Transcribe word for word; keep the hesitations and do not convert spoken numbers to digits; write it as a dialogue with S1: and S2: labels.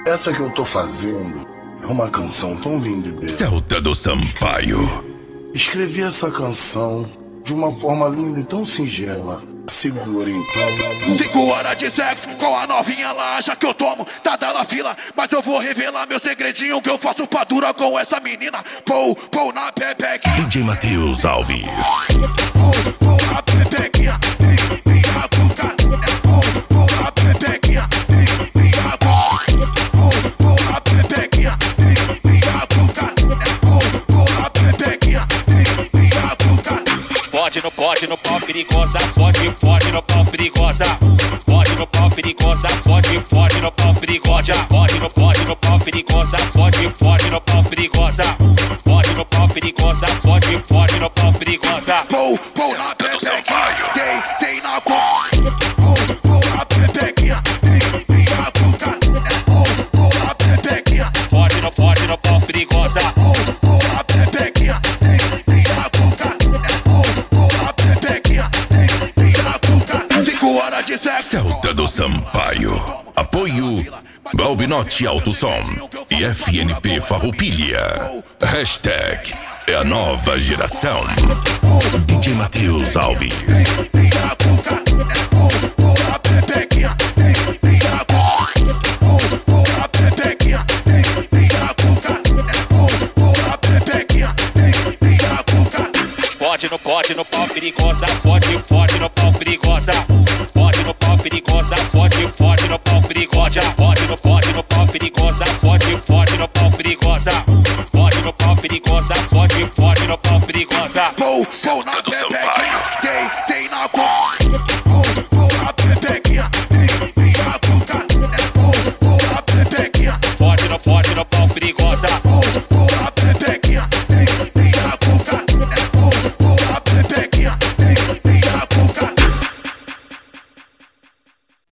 S1: Essa que eu tô fazendo é uma canção tão linda e bela.
S2: Celta do Sampaio.
S1: Escrevi essa canção de uma forma linda e tão singela. Segura então.
S3: Cinco horas de sexo com a novinha lá, já que eu tomo, tá dando fila. Mas eu vou revelar meu segredinho, que eu faço pra dura com essa menina. Pou, pou na pepequinha.
S2: D J Matheus Alves.
S3: Pou, pou na pepequinha. Tem a cuca. Pou, pou na pepequinha. Tem a cuca. Pou, pou na pepequinha. Tem a cuca. Pou, pou na pepequinha. Tem a cuca.
S4: Fode no pode no pau perigosa, fode, fode no pau perigosa. Fode no pau perigosa, fode, fode no pau perigosa. Fode no fode no pau perigosa, fode, fode no pau perigosa. Fode no pau perigosa, fode, fode no pau perigosa.
S3: Pou, pou na pepequinha, tem, tem na cuca. Pou, pou na pepequinha, tem, tem na cuca. Pou, pou na pepequinha.
S4: Fode no fode no pau perigosa.
S3: Pou, pou na pepequinha, tem, tem na cuca. Pou, pou na pepequinha, tem, tem na cuca. Cinco horas de sexo.
S2: Celta do Sampaio. Apoio Balbinotti Alto Som e F N P Farroupilha. Hashtag é a nova geração. D J Matheus Alves.
S3: Tem na cuca. Pou, pou na pepequinha, tem, tem na cuca. Pou, pou na pepequinha, tem, tem na cuca. Pou, pou na pepequinha, tem, tem na cuca.
S4: Fode no pode no pau perigosa, fode, fode no pau perigosa. Fode no pau perigosa, fode, fode no pau perigosa. Fode no fode no pau perigosa, fode, fode no pau perigosa. Fode no pau perigosa, fode, fode no pau perigosa.
S3: Pou, pou na
S2: do
S3: pepequinha,